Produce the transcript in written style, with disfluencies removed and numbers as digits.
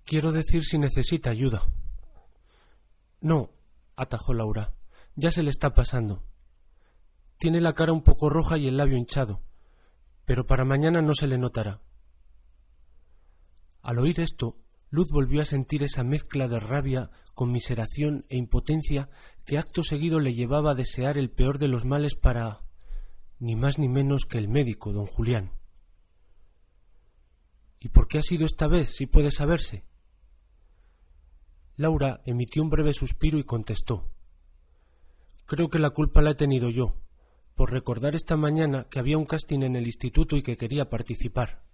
Quiero decir si necesita ayuda. No, atajó Laura. Ya se le está pasando. Tiene la cara un poco roja y el labio hinchado, pero para mañana no se le notará. Al oír esto, Luz volvió a sentir esa mezcla de rabia, conmiseración e impotencia que acto seguido le llevaba a desear el peor de los males para, ni más ni menos que el médico, don Julián. ¿Y por qué ha sido esta vez, si puede saberse? Laura emitió un breve suspiro y contestó: Creo que la culpa la he tenido yo, por recordar esta mañana que había un casting en el instituto y que quería participar.